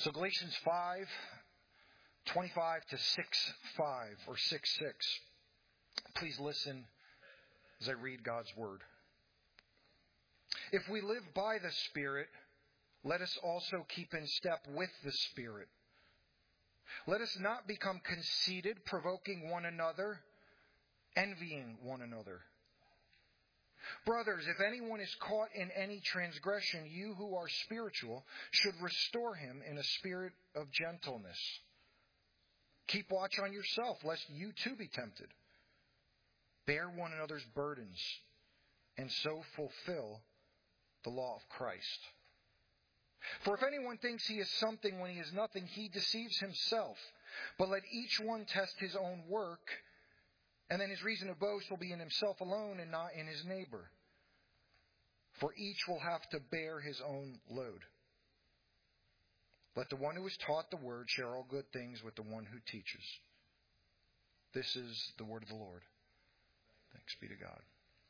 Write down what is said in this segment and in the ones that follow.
So Galatians 5:25 to 6:5 or 6:6. Please listen as I read God's word. If we live by the Spirit, let us also keep in step with the Spirit. Let us not become conceited, provoking one another, envying one another. Brothers, if anyone is caught in any transgression, you who are spiritual should restore him in a spirit of gentleness. Keep watch on yourself, lest you too be tempted. Bear one another's burdens, and so fulfill the law of Christ. For if anyone thinks he is something when he is nothing, he deceives himself. But let each one test his own work, and then his reason of boast will be in himself alone and not in his neighbor. For each will have to bear his own load. Let the one who is taught the word share all good things with the one who teaches. This is the word of the Lord. Thanks be to God.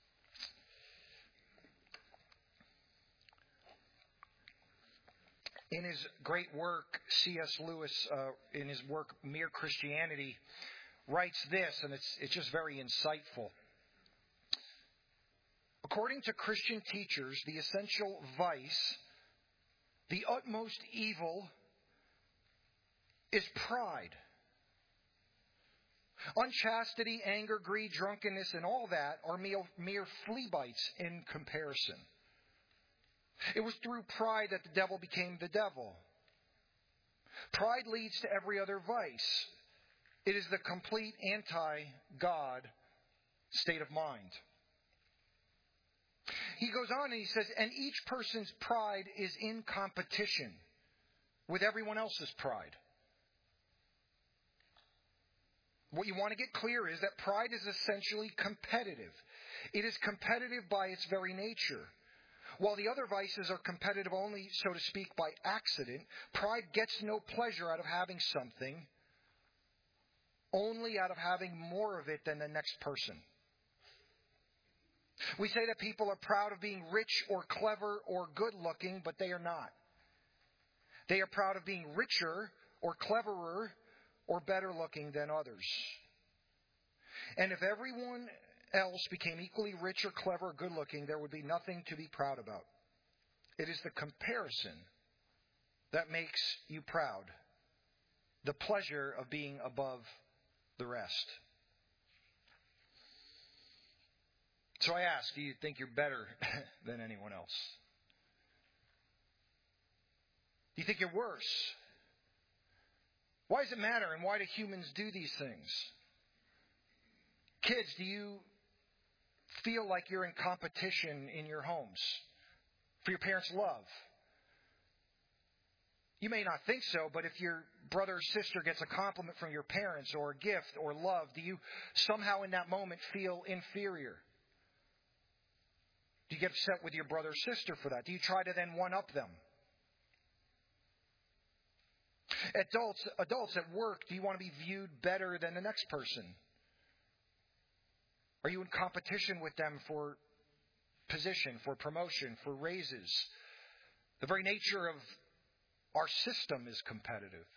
In his great work, C.S. Lewis, in his work Mere Christianity, writes this, and it's just very insightful. According to Christian teachers, the essential vice, the utmost evil, is pride. Unchastity, anger, greed, drunkenness, and all that are mere flea bites in comparison. It was through pride that the devil became the devil. Pride leads to every other vice. It is the complete anti-God state of mind. He goes on and he says, and each person's pride is in competition with everyone else's pride. What you want to get clear is that pride is essentially competitive. It is competitive by its very nature. While the other vices are competitive only, so to speak, by accident, pride gets no pleasure out of having something, only out of having more of it than the next person. We say that people are proud of being rich or clever or good-looking, but they are not. They are proud of being richer or cleverer or better-looking than others. And if everyone else became equally rich or clever or good-looking, there would be nothing to be proud about. It is the comparison that makes you proud. The pleasure of being above the rest. So I ask, do you think you're better than anyone else? Do you think you're worse? Why does it matter, and why do humans do these things? Kids, do you feel like you're in competition in your homes for your parents' love? You may not think so, but if your brother or sister gets a compliment from your parents or a gift or love, do you somehow in that moment feel inferior? Do you get upset with your brother or sister for that? Do you try to then one-up them? Adults at work, do you want to be viewed better than the next person? Are you in competition with them for position, for promotion, for raises? The very nature of our system is competitive.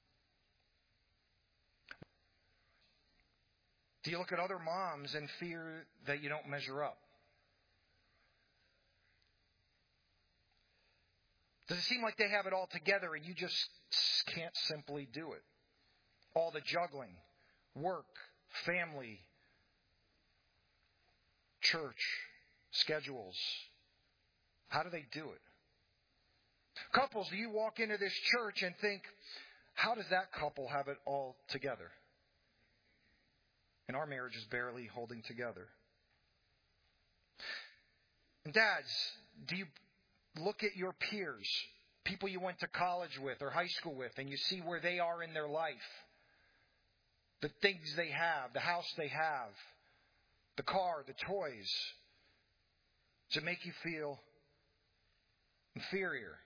Do you look at other moms and fear that you don't measure up? Does it seem like they have it all together and you just can't simply do it? All the juggling, work, family, church, schedules. How do they do it? Couples, do you walk into this church and think, how does that couple have it all together? And our marriage is barely holding together. And dads, do you look at your peers, people you went to college with or high school with, and you see where they are in their life? The things they have, the house they have, the car, the toys. Does it make you feel inferior?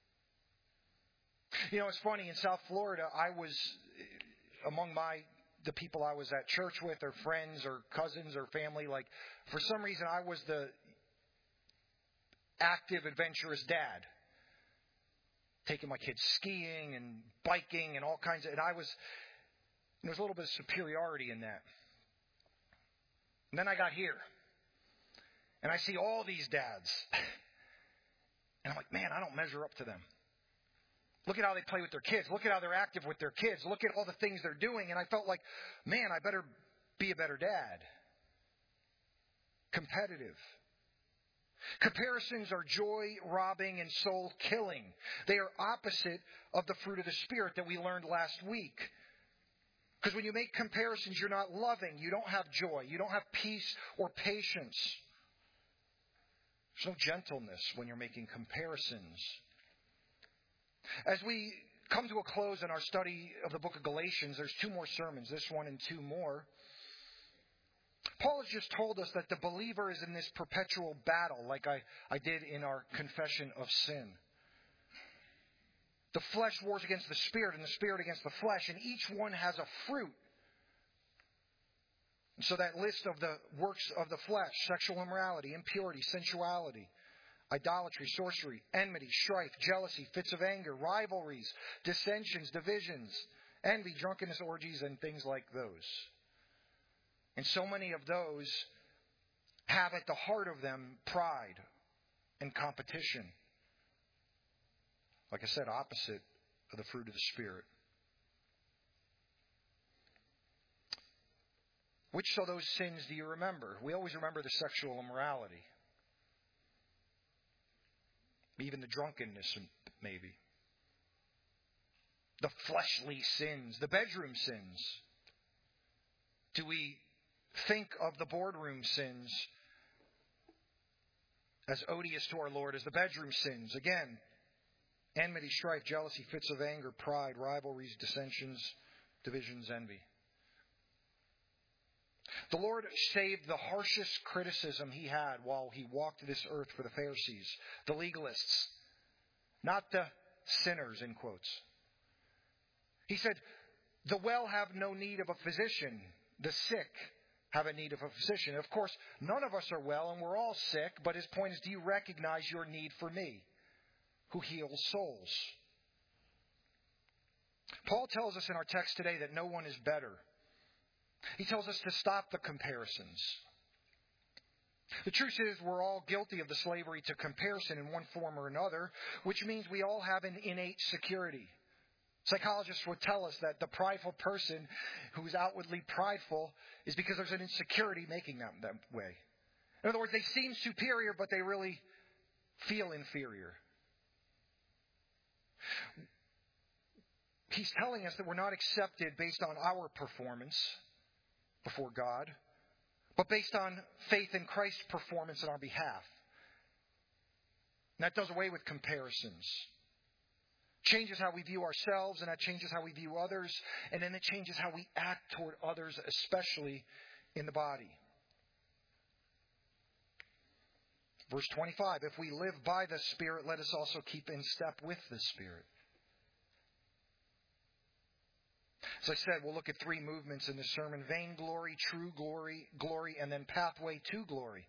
You know, it's funny, in South Florida, I was among the people I was at church with, or friends or cousins or family, like, for some reason I was the active, adventurous dad. taking my kids skiing and biking and all kinds of, and there's a little bit of superiority in that. And then I got here, and I see all these dads, and I'm like, man, I don't measure up to them. Look at how they play with their kids. Look at how they're active with their kids. Look at all the things they're doing. And I felt like, man, I better be a better dad. Competitive. Comparisons are joy-robbing and soul-killing. They are opposite of the fruit of the Spirit that we learned last week. Because when you make comparisons, you're not loving. You don't have joy. You don't have peace or patience. There's no gentleness when you're making comparisons. As we come to a close in our study of the book of Galatians, there's 2 more sermons, this one and 2 more. Paul has just told us that the believer is in this perpetual battle, like I did in our confession of sin. The flesh wars against the Spirit, and the Spirit against the flesh, and each one has a fruit. And so that list of the works of the flesh, sexual immorality, impurity, sensuality, idolatry, sorcery, enmity, strife, jealousy, fits of anger, rivalries, dissensions, divisions, envy, drunkenness, orgies, and things like those. And so many of those have at the heart of them pride and competition. Like I said, opposite of the fruit of the Spirit. Which of those sins do you remember? We always remember the sexual immorality. Even the drunkenness, maybe. The fleshly sins, the bedroom sins. Do we think of the boardroom sins as odious to our Lord as the bedroom sins? Again, enmity, strife, jealousy, fits of anger, pride, rivalries, dissensions, divisions, envy. The Lord saved the harshest criticism he had while he walked this earth for the Pharisees, the legalists, not the sinners, in quotes. He said, the well have no need of a physician, the sick have a need of a physician. Of course, none of us are well and we're all sick, but his point is, do you recognize your need for me, who heals souls? Paul tells us in our text today that no one is better. He tells us to stop the comparisons. The truth is, we're all guilty of the slavery to comparison in one form or another, which means we all have an innate security. Psychologists would tell us that the prideful person who is outwardly prideful is because there's an insecurity making them that way. In other words, they seem superior, but they really feel inferior. He's telling us that we're not accepted based on our performance before God, but based on faith in Christ's performance on our behalf. And that does away with comparisons. Changes how we view ourselves, and that changes how we view others, and then it changes how we act toward others, especially in the body. Verse 25, if we live by the Spirit, let us also keep in step with the Spirit. As I said, we'll look at 3 movements in this sermon: vainglory, true glory, and then pathway to glory.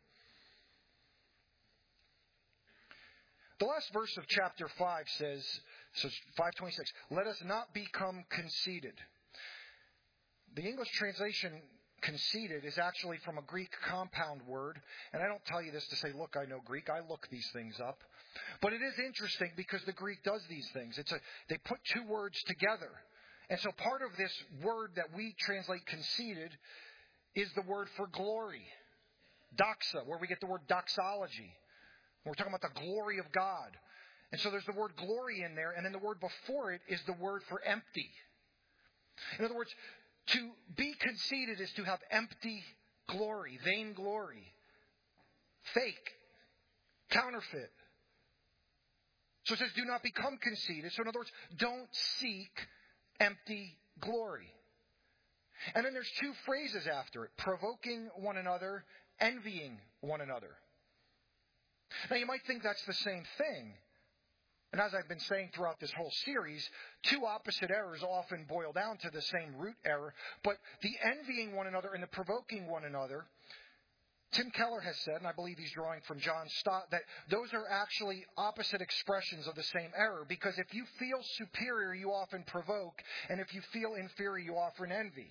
The last verse of chapter 5 says, so 5:26, let us not become conceited. The English translation conceited is actually from a Greek compound word. And I don't tell you this to say, look, I know Greek. I look these things up. But it is interesting because the Greek does these things. They put 2 words together. And so part of this word that we translate conceited is the word for glory. Doxa, where we get the word doxology. We're talking about the glory of God. And so there's the word glory in there, and then the word before it is the word for empty. In other words, to be conceited is to have empty glory, vain glory, fake, counterfeit. So it says, do not become conceited. So in other words, don't seek empty glory. And then there's 2 phrases after it: provoking one another, envying one another. Now you might think that's the same thing. And as I've been saying throughout this whole series, 2 opposite errors often boil down to the same root error. But the envying one another and the provoking one another Tim Keller has said, and I believe he's drawing from John Stott, that those are actually opposite expressions of the same error, because if you feel superior, you often provoke, and if you feel inferior, you often envy.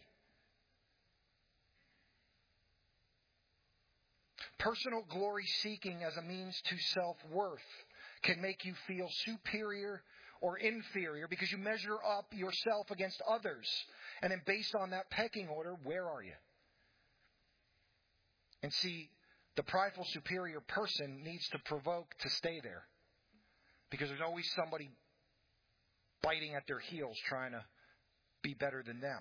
Personal glory seeking as a means to self-worth can make you feel superior or inferior because you measure up yourself against others. And then based on that pecking order, where are you? And see, the prideful superior person needs to provoke to stay there. Because there's always somebody biting at their heels trying to be better than them.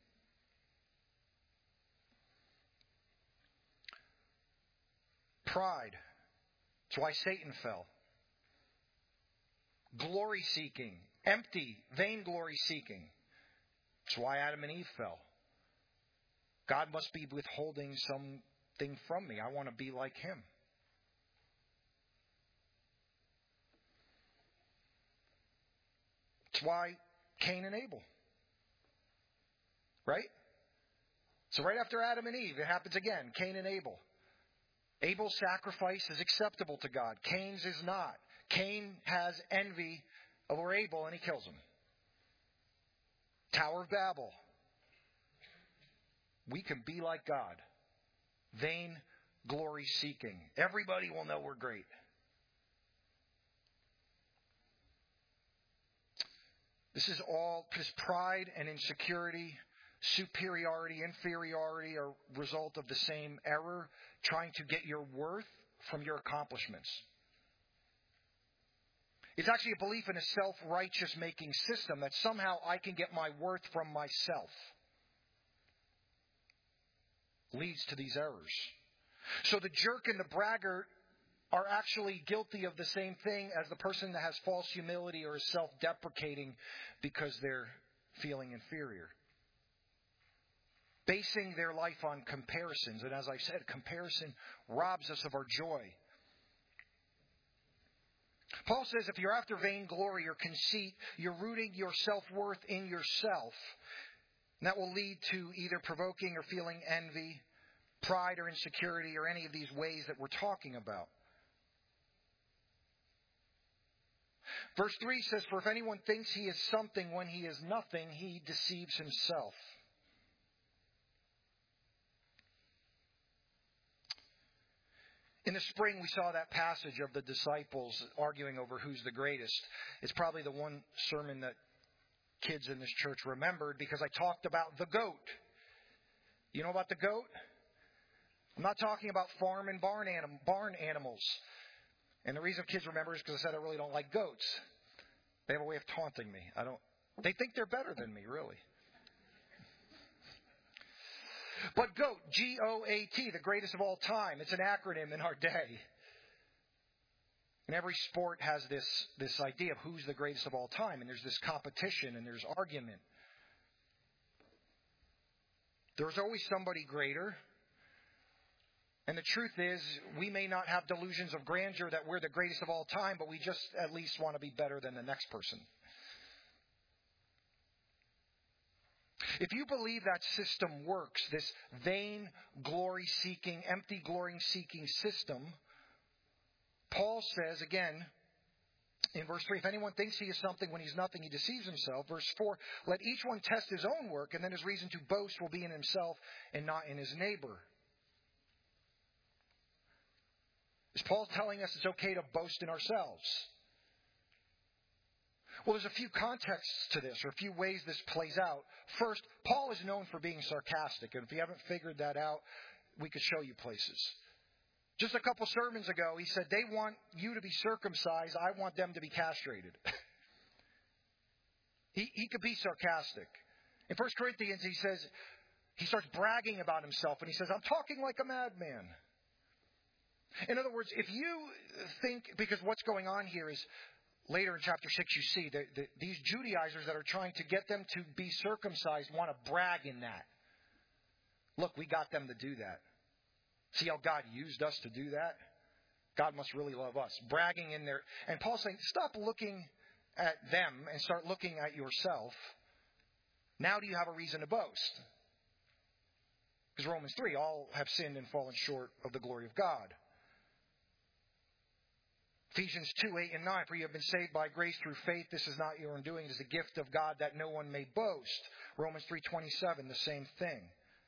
Pride. That's why Satan fell. Glory seeking. Empty, vain glory seeking. That's why Adam and Eve fell. God must be withholding something from me. I want to be like Him. That's why Cain and Abel. Right? So right after Adam and Eve, it happens again. Cain and Abel. Abel's sacrifice is acceptable to God. Cain's is not. Cain has envy over Abel and he kills him. Tower of Babel. We can be like God. Vain glory seeking. Everybody will know we're great. This is all because pride and insecurity, superiority, inferiority are a result of the same error, trying to get your worth from your accomplishments. It's actually a belief in a self-righteous making system that somehow I can get my worth from myself. Leads to these errors. So the jerk and the braggart are actually guilty of the same thing as the person that has false humility or is self-deprecating because they're feeling inferior. Basing their life on comparisons. And as I said, comparison robs us of our joy. Paul says if you're after vainglory or conceit, you're rooting your self-worth in yourself. And that will lead to either provoking or feeling envy, pride or insecurity, or any of these ways that we're talking about. Verse 3 says, for if anyone thinks he is something when he is nothing, he deceives himself. In the spring, we saw that passage of the disciples arguing over who's the greatest. It's probably the one sermon that kids in this church remembered because I talked about the goat. You know about the goat? I'm not talking about farm and barn animals. And the reason kids remember is because I said I really don't like goats. They have a way of taunting me. They think they're better than me, really. But GOAT, G-O-A-T, the greatest of all time. It's an acronym in our day. And every sport has this idea of who's the greatest of all time. And there's this competition and there's argument. There's always somebody greater. And the truth is, we may not have delusions of grandeur that we're the greatest of all time, but we just at least want to be better than the next person. If you believe that system works, this vain, glory-seeking, empty glory-seeking system, Paul says, again, in verse 3, if anyone thinks he is something when he's nothing, he deceives himself. Verse 4, let each one test his own work, and then his reason to boast will be in himself and not in his neighbor. Is Paul telling us it's okay to boast in ourselves? Well, there's a few contexts to this, or a few ways this plays out. First, Paul is known for being sarcastic, and if you haven't figured that out, we could show you places. Just a couple sermons ago, he said, they want you to be circumcised, I want them to be castrated. He could be sarcastic. In 1 Corinthians, he starts bragging about himself, and he says, I'm talking like a madman. In other words, if you think, because what's going on here is, later in chapter 6, you see these Judaizers that are trying to get them to be circumcised want to brag in that. Look, we got them to do that. See how God used us to do that? God must really love us. Bragging in there. And Paul's saying, stop looking at them and start looking at yourself. Now do you have a reason to boast? Because Romans 3, all have sinned and fallen short of the glory of God. Ephesians 2, 8 and 9, for you have been saved by grace through faith. This is not your own doing. It is a gift of God that no one may boast. Romans 3:27, the same thing.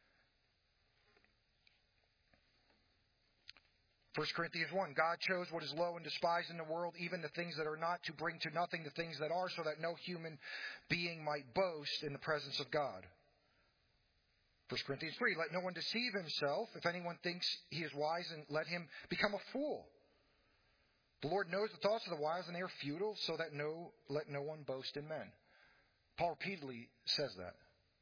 1 Corinthians 1, God chose what is low and despised in the world, even the things that are not, to bring to nothing the things that are, so that no human being might boast in the presence of God. 1 Corinthians 3, let no one deceive himself. If anyone thinks he is wise, and let him become a fool. The Lord knows the thoughts of the wise, and they are futile, so that let no one boast in men. Paul repeatedly says that.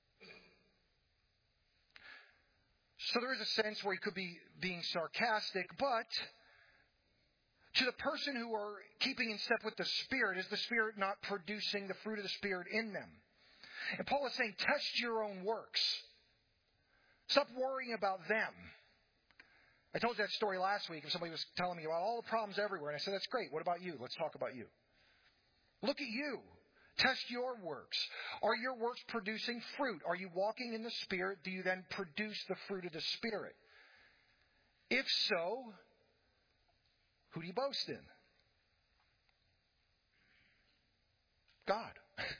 So there is a sense where he could be being sarcastic, but to the person who are keeping in step with the Spirit, is the Spirit not producing the fruit of the Spirit in them? And Paul is saying, test your own works. Stop worrying about them. I told you that story last week, and somebody was telling me about all the problems everywhere. And I said, that's great. What about you? Let's talk about you. Look at you. Test your works. Are your works producing fruit? Are you walking in the Spirit? Do you then produce the fruit of the Spirit? If so, who do you boast in? God.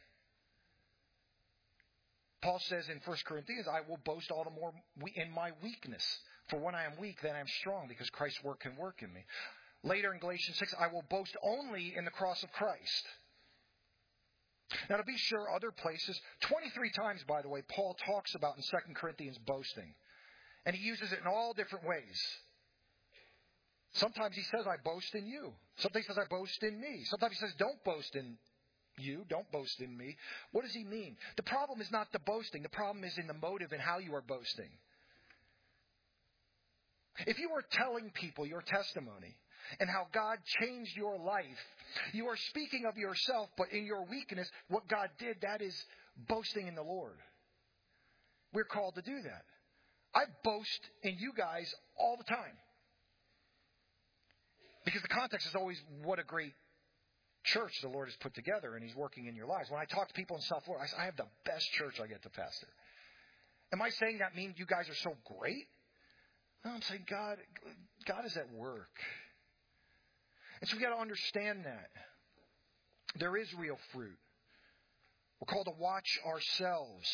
Paul says in 1 Corinthians, I will boast all the more in my weakness. For when I am weak, then I am strong, because Christ's work can work in me. Later in Galatians 6, I will boast only in the cross of Christ. Now, to be sure, other places, 23 times, by the way, Paul talks about in 2 Corinthians boasting. And he uses it in all different ways. Sometimes he says, I boast in you. Sometimes he says, I boast in me. Sometimes he says, don't boast in you. Don't boast in me. What does he mean? The problem is not the boasting. The problem is in the motive and how you are boasting. If you are telling people your testimony and how God changed your life, you are speaking of yourself, but in your weakness, what God did, that is boasting in the Lord. We're called to do that. I boast in you guys all the time. Because the context is always what a great church the Lord has put together and He's working in your lives. When I talk to people in South Florida, I have the best church I get to pastor. Am I saying that means you guys are so great? No, I'm saying God is at work. And so we've got to understand that. There is real fruit. We're called to watch ourselves.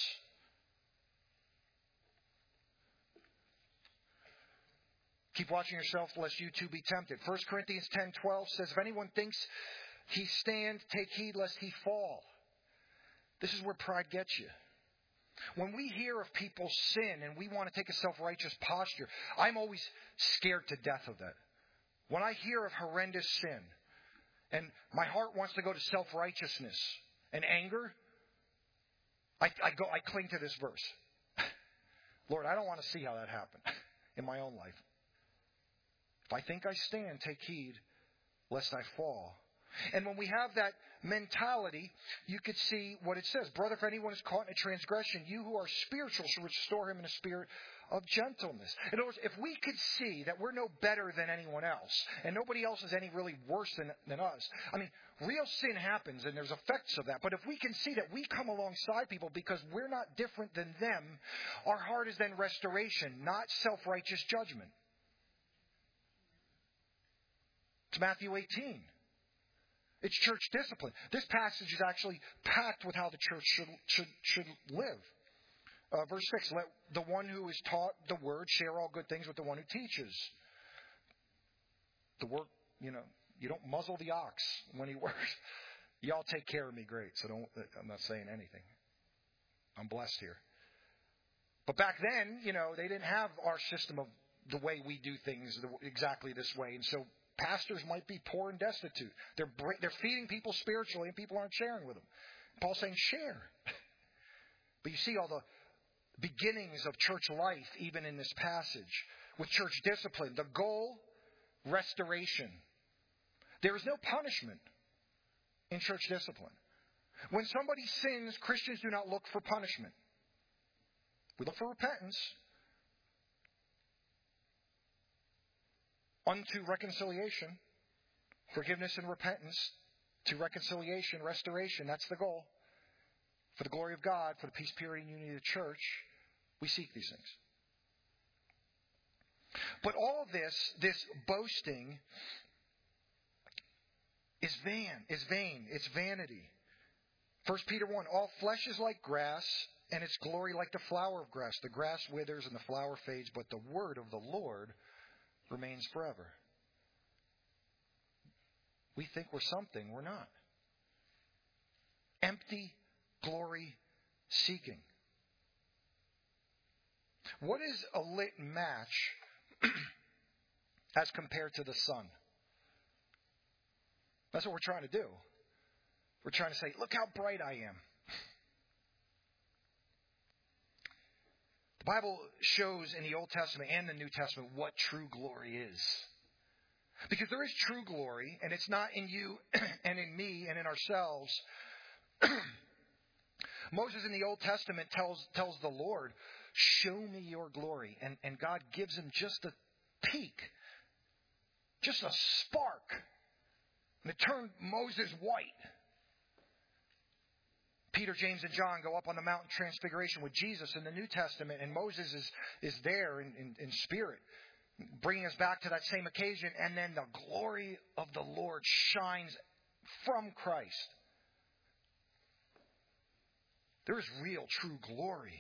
Keep watching yourself lest you too be tempted. 1 Corinthians 10:12 says, if anyone thinks he stands, take heed lest he fall. This is where pride gets you. When we hear of people's sin and we want to take a self-righteous posture, I'm always scared to death of that. When I hear of horrendous sin and my heart wants to go to self-righteousness and anger, I cling to this verse. Lord, I don't want to see how that happened in my own life. If I think I stand, take heed lest I fall. And when we have that mentality, you could see what it says. Brother, if anyone is caught in a transgression, you who are spiritual should restore him in a spirit of gentleness. In other words, if we could see that we're no better than anyone else, and nobody else is any really worse than us. I mean, real sin happens, and there's effects of that. But if we can see that we come alongside people because we're not different than them, our heart is then restoration, not self-righteous judgment. It's Matthew 18. It's church discipline. This passage is actually packed with how the church should live. Verse 6, let the one who is taught the word share all good things with the one who teaches. The word, you don't muzzle the ox when he works. Y'all take care of me great, so I'm not saying anything. I'm blessed here. But back then, they didn't have our system of the way we do things exactly this way. And so pastors might be poor and destitute. They're feeding people spiritually and people aren't sharing with them. Paul's saying share. But you see all the beginnings of church life even in this passage with church discipline. The goal, restoration. There is no punishment in church discipline. When somebody sins, Christians do not look for punishment. We look for repentance. Unto reconciliation, forgiveness and repentance, to reconciliation, restoration. That's the goal. For the glory of God, for the peace, purity, and unity of the church, we seek these things. But all this boasting is vain. It's vanity. 1 Peter 1, all flesh is like grass, and its glory like the flower of grass. The grass withers and the flower fades, but the word of the Lord remains forever. We think we're something, we're not. Empty glory seeking. What is a lit match as compared to the sun? That's what we're trying to do. We're trying to say, look how bright I am. The Bible shows in the Old Testament and the New Testament what true glory is. Because there is true glory, and it's not in you and in me and in ourselves. Moses in the Old Testament tells the Lord, show me your glory. And God gives him just a peek, just a spark. And it turned Moses white. Peter, James, and John go up on the Mount of Transfiguration with Jesus in the New Testament, and Moses is there in spirit, bringing us back to that same occasion, and then the glory of the Lord shines from Christ. There is real, true glory.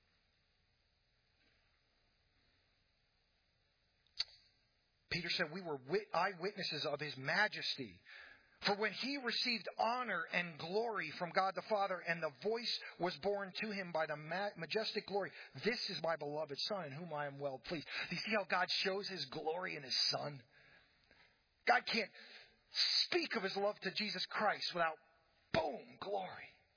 Peter said we were eyewitnesses of his majesty. For when he received honor and glory from God the Father, and the voice was borne to him by the majestic glory, this is my beloved Son, in whom I am well pleased. Do you see how God shows his glory in his Son? God can't speak of his love to Jesus Christ without, boom, glory.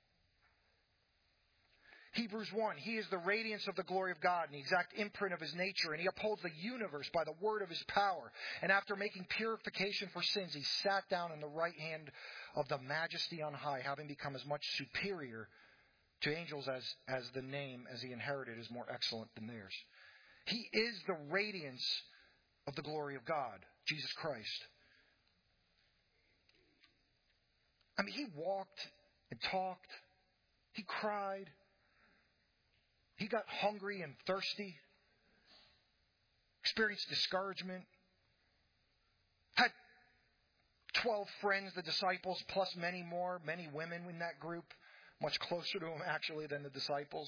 Hebrews 1, he is the radiance of the glory of God and the exact imprint of his nature, and he upholds the universe by the word of his power. And after making purification for sins, he sat down in the right hand of the majesty on high, having become as much superior to angels as the name as he inherited is more excellent than theirs. He is the radiance of the glory of God, Jesus Christ. I mean, he walked and talked. He cried. He got hungry and thirsty, experienced discouragement, had 12 friends, the disciples, plus many more, many women in that group, much closer to him actually than the disciples.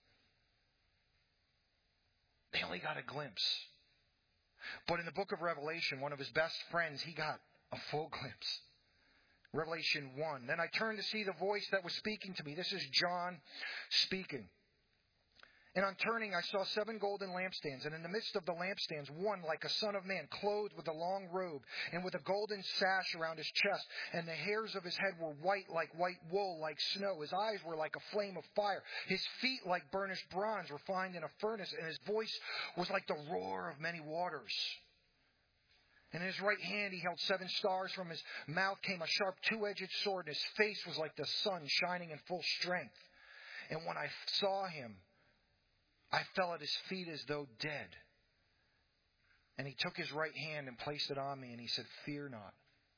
They only got a glimpse. But in the book of Revelation, one of his best friends, he got a full glimpse. Revelation 1. Then I turned to see the voice that was speaking to me. This is John speaking. And on turning, I saw 7 golden lampstands, and in the midst of the lampstands, one like a son of man, clothed with a long robe, and with a golden sash around his chest, and the hairs of his head were white like white wool, like snow. His eyes were like a flame of fire, his feet like burnished bronze refined in a furnace, and his voice was like the roar of many waters. And in his right hand he held 7 stars. From his mouth came a sharp 2-edged sword, and his face was like the sun shining in full strength. And when I saw him, I fell at his feet as though dead. And he took his right hand and placed it on me, and he said, fear not.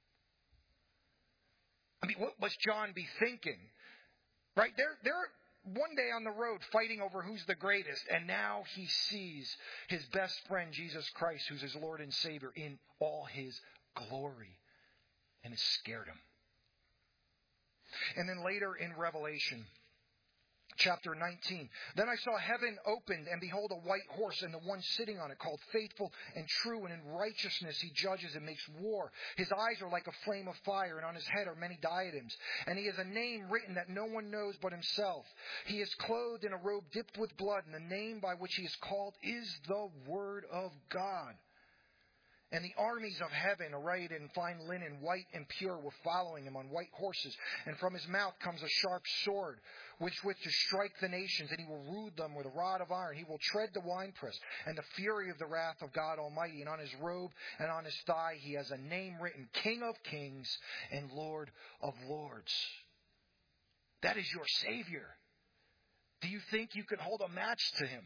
I mean, what must John be thinking? Right? They're one day on the road fighting over who's the greatest, and now he sees his best friend, Jesus Christ, who's his Lord and Savior, in all his glory. And it scared him. And then later in Revelation, chapter 19. Then I saw heaven opened, and behold, a white horse, and the one sitting on it, called Faithful and True, and in righteousness he judges and makes war. His eyes are like a flame of fire, and on his head are many diadems. And he has a name written that no one knows but himself. He is clothed in a robe dipped with blood, and the name by which he is called is the Word of God. And the armies of heaven, arrayed in fine linen, white and pure, were following him on white horses. And from his mouth comes a sharp sword, with which to strike the nations, and he will rule them with a rod of iron. He will tread the winepress, and the fury of the wrath of God Almighty. And on his robe and on his thigh he has a name written, King of Kings and Lord of Lords. That is your Savior. Do you think you could hold a match to him?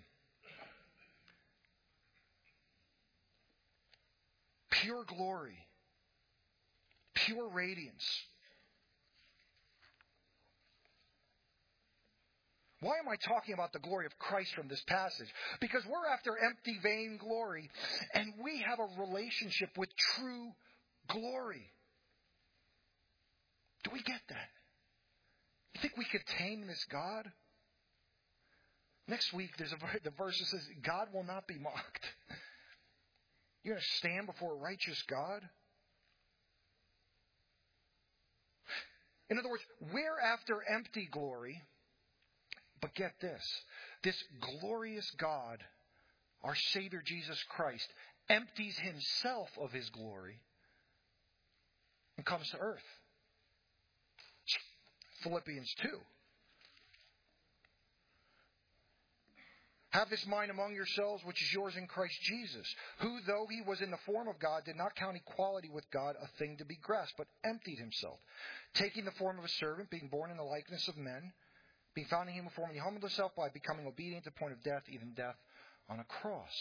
Pure glory, pure radiance. Why am I talking about the glory of Christ from this passage? Because we're after empty, vain glory, and we have a relationship with true glory. Do we get that? You think we could tame this God? Next week, there's the verse that says, God will not be mocked. You're going to stand before a righteous God? In other words, we're after empty glory. But get this glorious God, our Savior Jesus Christ, empties himself of his glory and comes to earth. Philippians 2. Have this mind among yourselves, which is yours in Christ Jesus, who, though he was in the form of God, did not count equality with God a thing to be grasped, but emptied himself, taking the form of a servant, being born in the likeness of men. Being found in human form, he humbled himself by becoming obedient to the point of death, even death on a cross.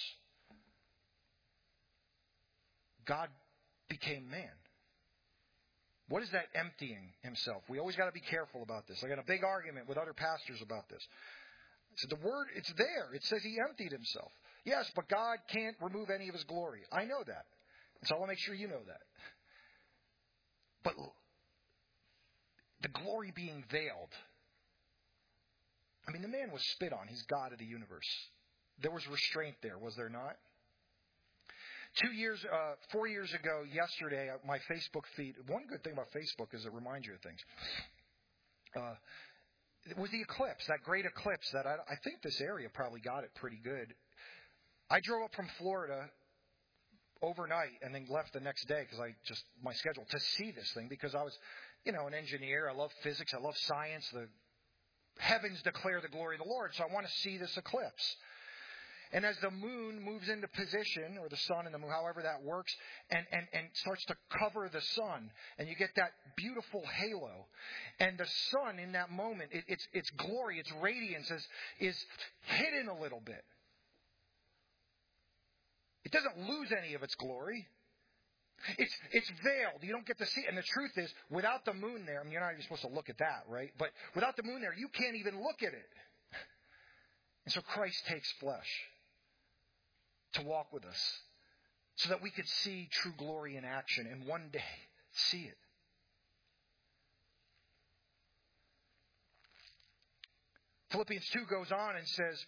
God became man. What is that emptying himself? We always got to be careful about this. I got a big argument with other pastors about this. So the word, it's there. It says he emptied himself. Yes, but God can't remove any of his glory. I know that. And so I want to make sure you know that. But the glory being veiled. I mean, the man was spit on. He's God of the universe. There was restraint there, was there not? 4 years ago, yesterday, my Facebook feed, one good thing about Facebook is it reminds you of things. It was the eclipse, that great eclipse that I think this area probably got it pretty good. I drove up from Florida overnight and then left the next day because my schedule to see this thing because I was, an engineer. I love physics. I love science. The heavens declare the glory of the Lord, so I want to see this eclipse. And as the moon moves into position, or the sun and the moon, however that works, and starts to cover the sun, and you get that beautiful halo, and the sun in that moment, its glory, its radiance is hidden a little bit. It doesn't lose any of its glory. It's veiled. You don't get to see it. And the truth is, without the moon there, you're not even supposed to look at that, right? But without the moon there, you can't even look at it. And so Christ takes flesh to walk with us so that we could see true glory in action and one day see it. Philippians 2 goes on and says,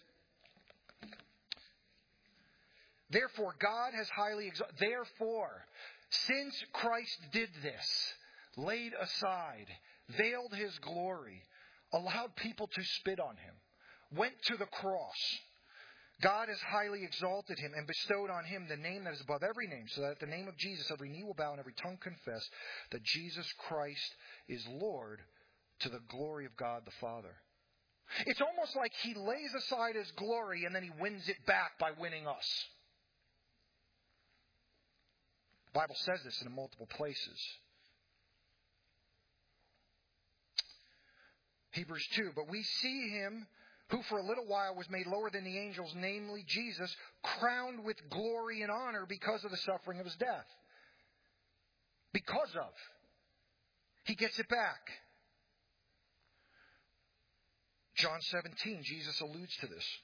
Therefore, God has highly exalted. Therefore, since Christ did this, laid aside, veiled his glory, allowed people to spit on him, went to the cross, God has highly exalted him and bestowed on him the name that is above every name, so that at the name of Jesus every knee will bow and every tongue confess that Jesus Christ is Lord, to the glory of God the Father. It's almost like he lays aside his glory and then he wins it back by winning us. The Bible says this in multiple places. Hebrews 2, but we see him who for a little while was made lower than the angels, namely Jesus, crowned with glory and honor because of the suffering of his death. Because of. He gets it back. John 17, Jesus alludes to this.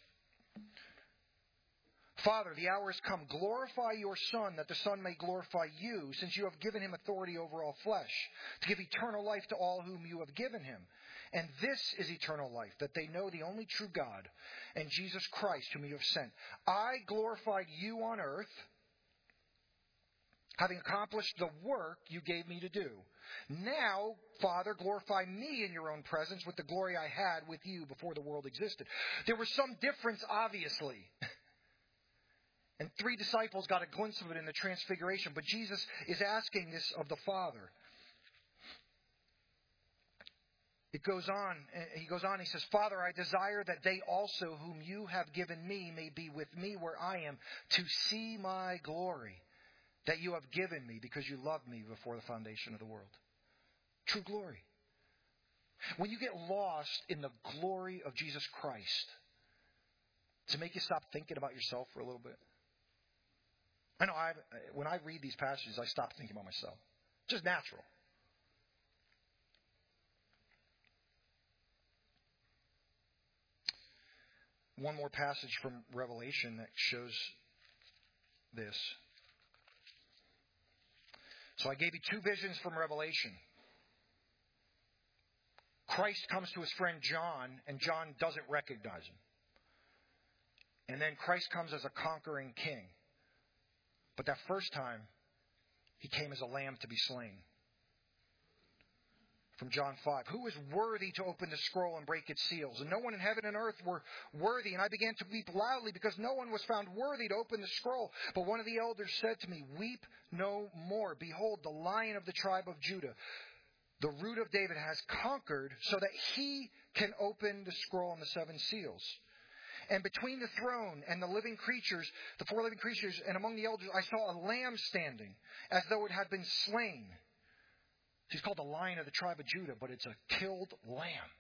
Father, the hour has come. Glorify your Son, that the Son may glorify you, since you have given him authority over all flesh, to give eternal life to all whom you have given him. And this is eternal life, that they know the only true God and Jesus Christ whom you have sent. I glorified you on earth, having accomplished the work you gave me to do. Now, Father, glorify me in your own presence with the glory I had with you before the world existed. There was some difference, obviously. And 3 disciples got a glimpse of it in the Transfiguration. But Jesus is asking this of the Father. It goes on. He goes on. He says, Father, I desire that they also whom you have given me may be with me where I am, to see my glory that you have given me because you loved me before the foundation of the world. True glory. When you get lost in the glory of Jesus Christ, does it make you stop thinking about yourself for a little bit? I know when I read these passages, I stop thinking about myself. Just natural. one more passage from Revelation that shows this. So I gave you two visions from Revelation. Christ comes to his friend John, and John doesn't recognize him. And then Christ comes as a conquering king. But that first time, he came as a lamb to be slain. From John 5. Who is worthy to open the scroll and break its seals? And no one in heaven and earth were worthy. And I began to weep loudly because no one was found worthy to open the scroll. But one of the elders said to me, weep no more. Behold, the Lion of the tribe of Judah, the root of David, has conquered so that he can open the scroll and the seven seals. And between the throne and the living creatures, the four living creatures, and among the elders, I saw a lamb standing, as though it had been slain. He's called the Lion of the tribe of Judah, but it's a killed lamb.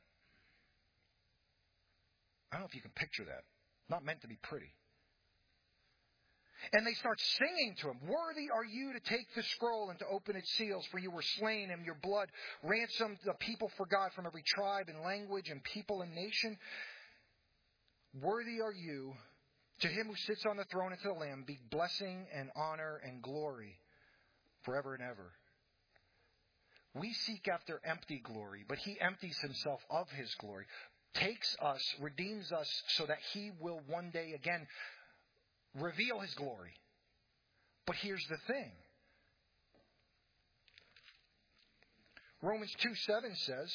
I don't know if you can picture that. Not meant to be pretty. And they start singing to him, worthy are you to take the scroll and to open its seals, for you were slain, and your blood ransomed the people for God from every tribe and language and people and nation. Worthy are you, to him who sits on the throne and to the Lamb, be blessing and honor and glory forever and ever. We seek after empty glory, but he empties himself of his glory, takes us, redeems us, so that he will one day again reveal his glory. But here's the thing. Romans 2:7 says,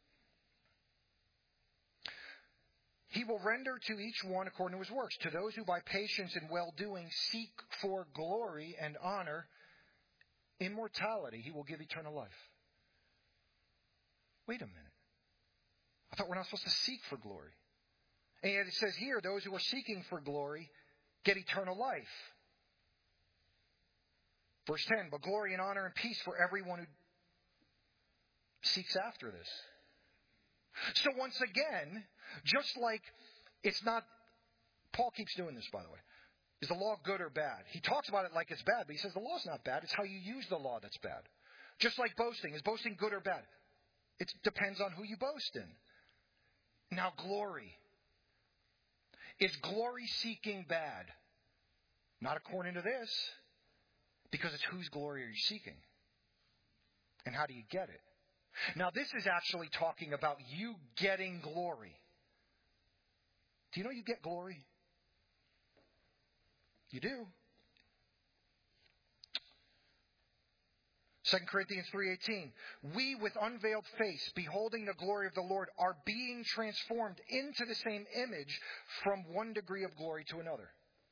he will render to each one according to his works. To those who by patience and well-doing seek for glory and honor, immortality, he will give eternal life. Wait a minute. I thought we're not supposed to seek for glory. And yet it says here, those who are seeking for glory get eternal life. Verse 10, but glory and honor and peace for everyone who seeks after this. So once again, just like it's not, Paul keeps doing this, by the way. Is the law good or bad? He talks about it like it's bad, but he says the law's not bad. It's how you use the law that's bad. Just like boasting. Is boasting good or bad? It depends on who you boast in. Now, glory. Is glory seeking bad? Not according to this. Because it's whose glory are you seeking? And how do you get it? Now, this is actually talking about you getting glory. Do you know you get glory? You do. 2 Corinthians 3:18. We with unveiled face, beholding the glory of the Lord, are being transformed into the same image from one degree of glory to another.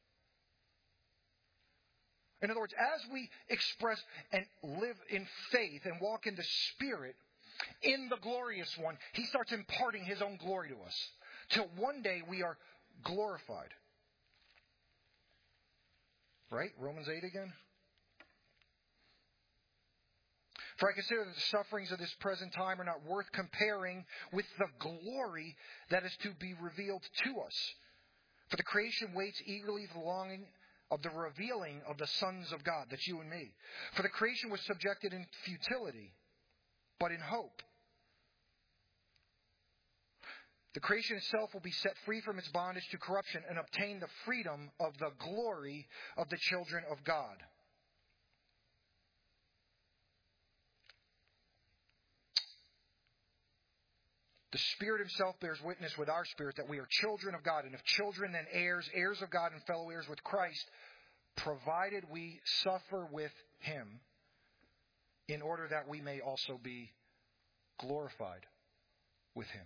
In other words, as we express and live in faith and walk in the Spirit, in the glorious one, he starts imparting his own glory to us. Till one day we are glorified. Right? Romans 8 again. For I consider that the sufferings of this present time are not worth comparing with the glory that is to be revealed to us. For the creation waits eagerly for the longing of the revealing of the sons of God. That's you and me. For the creation was subjected in futility, but in hope. The creation itself will be set free from its bondage to corruption and obtain the freedom of the glory of the children of God. The Spirit himself bears witness with our spirit that we are children of God, and if children, then heirs, heirs of God and fellow heirs with Christ, provided we suffer with him, in order that we may also be glorified with him.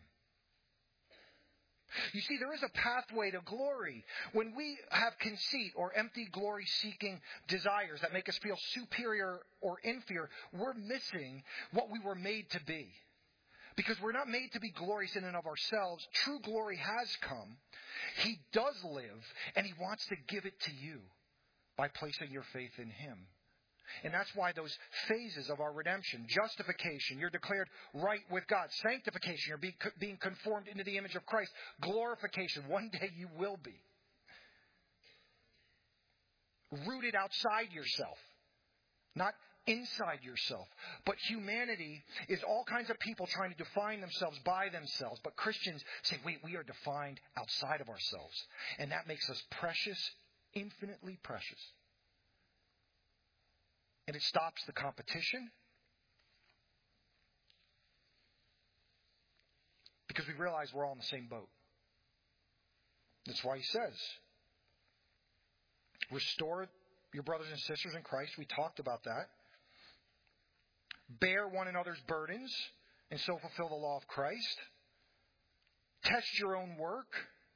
You see, there is a pathway to glory. When we have conceit or empty glory-seeking desires that make us feel superior or inferior, we're missing what we were made to be. Because we're not made to be glorious in and of ourselves. True glory has come. He does live, and he wants to give it to you by placing your faith in him. And that's why those phases of our redemption, justification, you're declared right with God. Sanctification, you're being conformed into the image of Christ. Glorification, one day you will be. Rooted outside yourself. Not inside yourself. But humanity is all kinds of people trying to define themselves by themselves. But Christians say, wait, we are defined outside of ourselves. And that makes us precious, infinitely precious. And it stops the competition. Because we realize we're all in the same boat. That's why he says, restore your brothers and sisters in Christ. We talked about that. Bear one another's burdens and so fulfill the law of Christ. Test your own work.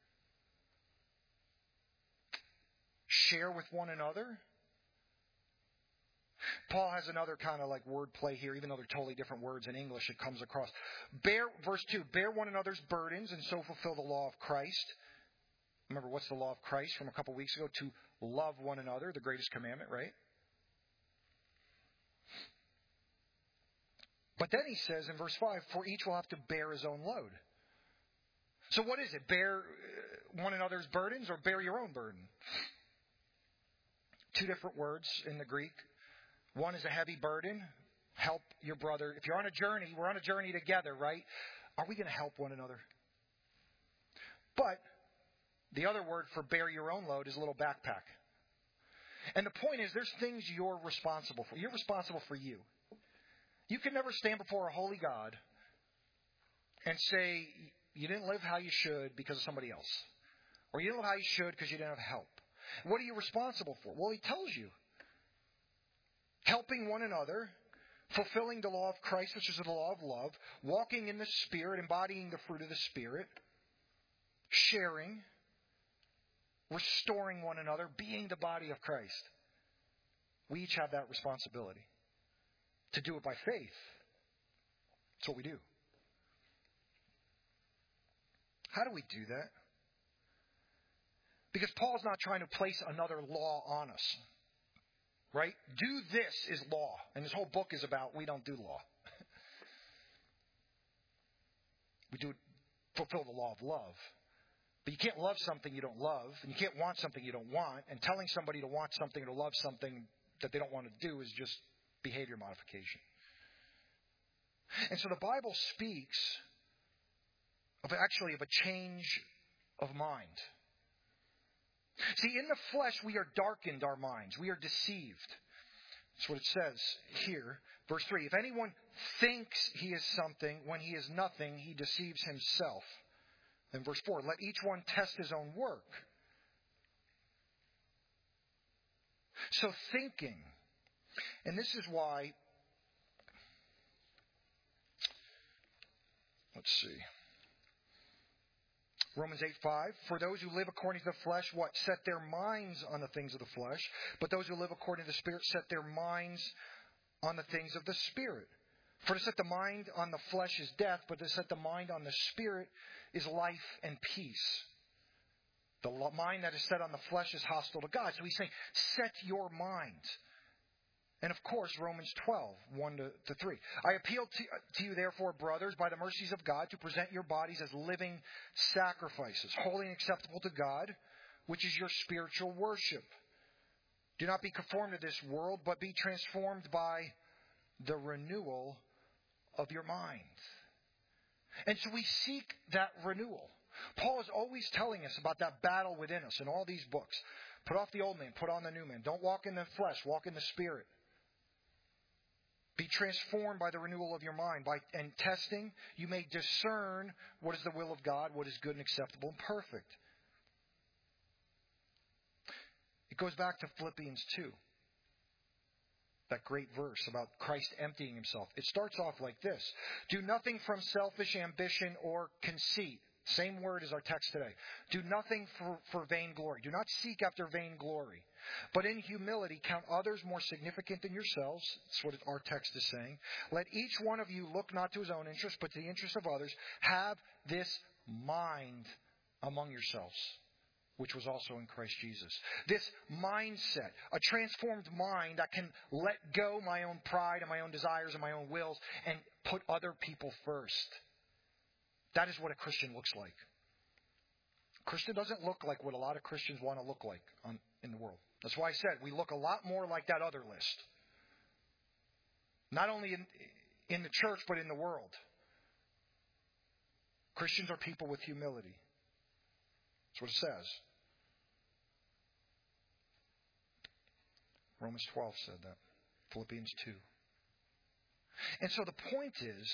Share with one another. Paul has another kind of like word play here, even though they're totally different words in English, it comes across. Verse 2, bear one another's burdens and so fulfill the law of Christ. Remember, what's the law of Christ from a couple weeks ago? To love one another, the greatest commandment, right? But then he says in verse 5, for each will have to bear his own load. So what is it? Bear one another's burdens or bear your own burden? Two different words in the Greek. One is a heavy burden. Help your brother. If you're on a journey, we're on a journey together, right? Are we going to help one another? But the other word for bear your own load is a little backpack. And the point is, there's things you're responsible for. You're responsible for you. You can never stand before a holy God and say, you didn't live how you should because of somebody else. Or you didn't live how you should because you didn't have help. What are you responsible for? Well, he tells you. Helping one another, fulfilling the law of Christ, which is the law of love, walking in the Spirit, embodying the fruit of the Spirit, sharing, restoring one another, being the body of Christ. We each have that responsibility to do it by faith. That's what we do. How do we do that? Because Paul's not trying to place another law on us. Right? Do this is law. And this whole book is about we don't do law. We do fulfill the law of love. But you can't love something you don't love. And you can't want something you don't want. And telling somebody to want something or to love something that they don't want to do is just behavior modification. And so the Bible speaks of a change of mind. See, in the flesh, we are darkened, our minds. We are deceived. That's what it says here. Verse 3, if anyone thinks he is something when he is nothing, he deceives himself. Then verse 4, let each one test his own work. So thinking, and this is why, let's see. Romans 8:5, for those who live according to the flesh, what? Set their minds on the things of the flesh. But those who live according to the Spirit set their minds on the things of the Spirit. For to set the mind on the flesh is death, but to set the mind on the Spirit is life and peace. The mind that is set on the flesh is hostile to God. So he's saying, set your mind. And of course, Romans 12, 1-3. I appeal to you, therefore, brothers, by the mercies of God, to present your bodies as living sacrifices, holy and acceptable to God, which is your spiritual worship. Do not be conformed to this world, but be transformed by the renewal of your mind. And so we seek that renewal. Paul is always telling us about that battle within us in all these books. Put off the old man, put on the new man. Don't walk in the flesh, walk in the Spirit. Be transformed by the renewal of your mind. And testing, you may discern what is the will of God, what is good and acceptable and perfect. It goes back to Philippians 2. That great verse about Christ emptying himself. It starts off like this. Do nothing from selfish ambition or conceit. Same word as our text today. Do nothing for vainglory. Do not seek after vainglory. But in humility, count others more significant than yourselves. That's what our text is saying. Let each one of you look not to his own interest, but to the interest of others. Have this mind among yourselves, which was also in Christ Jesus. This mindset, a transformed mind that can let go my own pride and my own desires and my own wills and put other people first. That is what a Christian looks like. A Christian doesn't look like what a lot of Christians want to look like in the world. That's why I said we look a lot more like that other list. Not only in the church, but in the world. Christians are people with humility. That's what it says. Romans 12 said that. Philippians 2. And so the point is,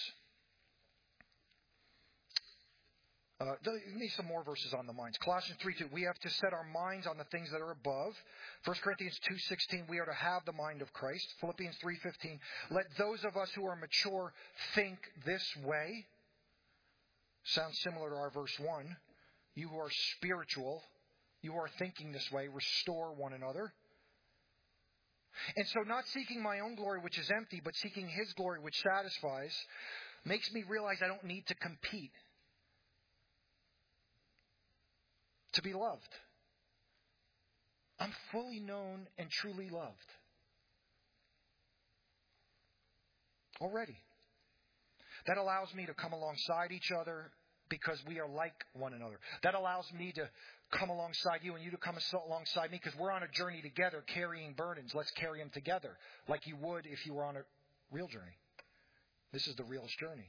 need some more verses on the minds. Colossians 3:2, we have to set our minds on the things that are above. 1 Corinthians 2:16, we are to have the mind of Christ. Philippians 3:15, let those of us who are mature think this way. Sounds similar to our verse 1. You who are spiritual, you who are thinking this way, restore one another. And so not seeking my own glory, which is empty, but seeking His glory, which satisfies, makes me realize I don't need to compete to be loved. I'm fully known and truly loved. Already. That allows me to come alongside each other because we are like one another. That allows me to come alongside you and you to come alongside me because we're on a journey together carrying burdens. Let's carry them together like you would if you were on a real journey. This is the realest journey.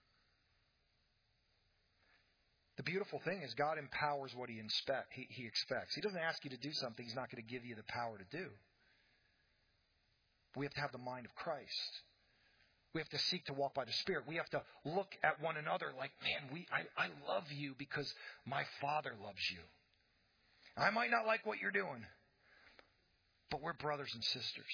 The beautiful thing is God empowers what He expects. He doesn't ask you to do something He's not going to give you the power to do. We have to have the mind of Christ. We have to seek to walk by the Spirit. We have to look at one another like, man, I love you because my Father loves you. I might not like what you're doing, but we're brothers and sisters.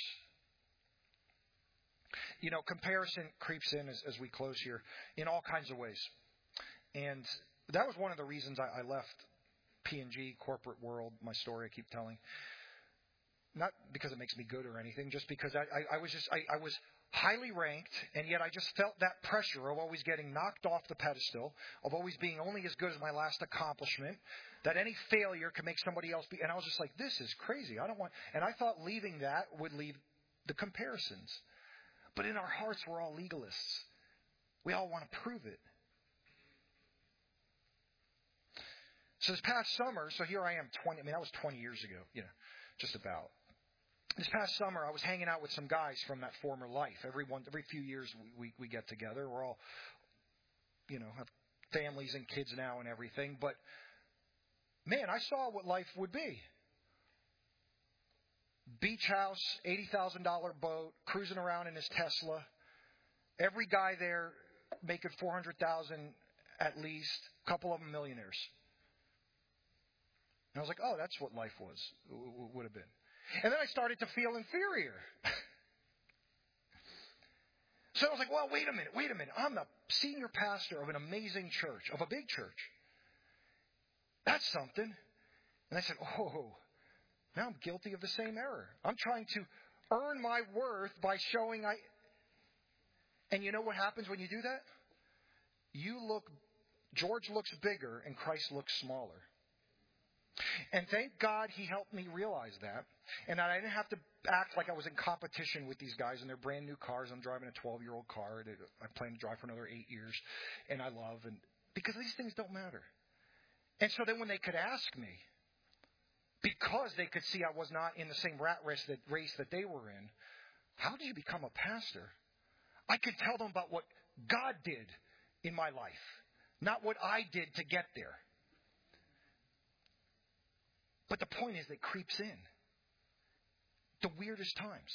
You know, comparison creeps in as we close here in all kinds of ways. And that was one of the reasons I left P&G, corporate world, my story I keep telling. Not because it makes me good or anything, just because I was highly ranked, and yet I just felt that pressure of always getting knocked off the pedestal, of always being only as good as my last accomplishment, that any failure could make somebody else be. And I was just like, this is crazy. I don't want. And I thought leaving that would leave the comparisons. But in our hearts, we're all legalists. We all want to prove it. So this past summer, so here I am, that was 20 years ago, just about. This past summer, I was hanging out with some guys from that former life. Every few years, we get together. We're all, have families and kids now and everything. But, man, I saw what life would be. Beach house, $80,000 boat, cruising around in his Tesla. Every guy there making $400,000 at least. A couple of them millionaires. And I was like, oh, that's what life would have been. And then I started to feel inferior. So I was like, well, wait a minute. I'm the senior pastor of an amazing church, of a big church. That's something. And I said, oh, now I'm guilty of the same error. I'm trying to earn my worth by showing And you know what happens when you do that? George looks bigger and Christ looks smaller. And thank God He helped me realize that. And I didn't have to act like I was in competition with these guys in their brand new cars. I'm driving a 12-year-old car that I plan to drive for another 8 years. And I love. Because these things don't matter. And so then when they could ask me, because they could see I was not in the same rat race that they were in, how did you become a pastor? I could tell them about what God did in my life, not what I did to get there. But the point is, it creeps in. The weirdest times.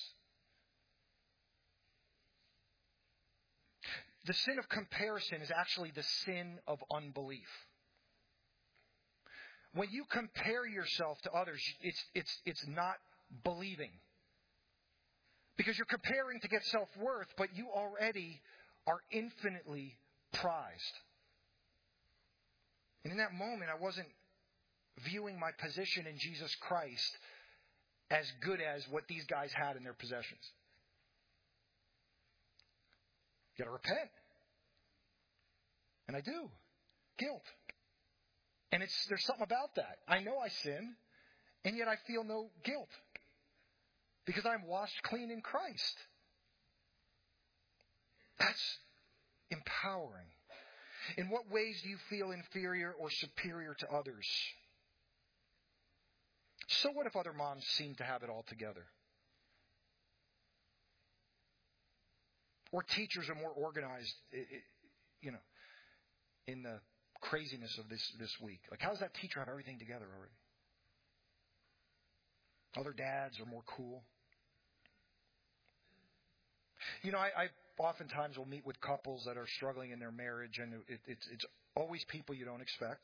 The sin of comparison is actually the sin of unbelief. When you compare yourself to others, it's not believing. Because you're comparing to get self-worth, but you already are infinitely prized. And in that moment, I wasn't viewing my position in Jesus Christ as good as what these guys had in their possessions. You got to repent. And I do. Guilt. And there's something about that. I know I sin, and yet I feel no guilt. Because I'm washed clean in Christ. That's empowering. In what ways do you feel inferior or superior to others? So what if other moms seem to have it all together? Or teachers are more organized, in the craziness of this week. Like, how does that teacher have everything together already? Other dads are more cool. I oftentimes will meet with couples that are struggling in their marriage, and it's always people you don't expect.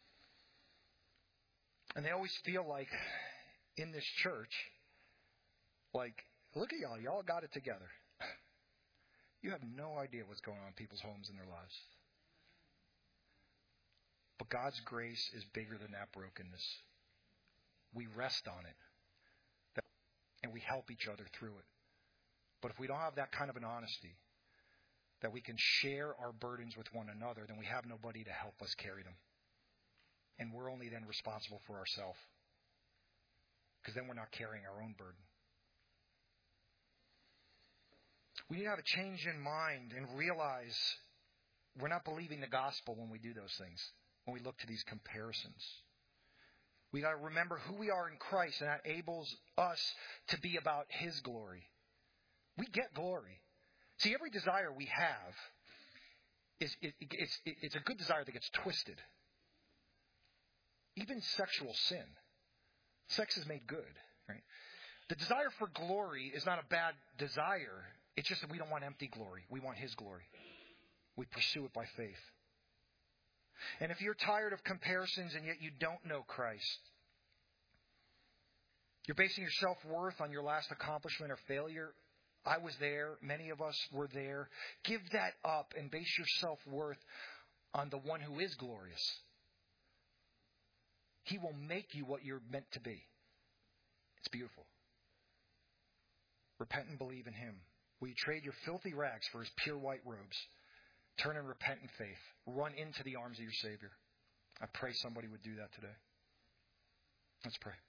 And they always feel like, in this church, like, look at y'all. Y'all got it together. You have no idea what's going on in people's homes and their lives. But God's grace is bigger than that brokenness. We rest on it. And we help each other through it. But if we don't have that kind of an honesty, that we can share our burdens with one another, then we have nobody to help us carry them. And we're only then responsible for ourselves. Because then we're not carrying our own burden. We need to have a change in mind and realize we're not believing the gospel when we do those things, when we look to these comparisons. We got to remember who we are in Christ, and that enables us to be about His glory. We get glory. See, every desire we have it's a good desire that gets twisted. Even sexual sin. Sex is made good, right? The desire for glory is not a bad desire. It's just that we don't want empty glory. We want His glory. We pursue it by faith. And if you're tired of comparisons and yet you don't know Christ, you're basing your self-worth on your last accomplishment or failure. I was there. Many of us were there. Give that up and base your self-worth on the one who is glorious. He will make you what you're meant to be. It's beautiful. Repent and believe in Him. Will you trade your filthy rags for His pure white robes? Turn and repent in faith. Run into the arms of your Savior. I pray somebody would do that today. Let's pray.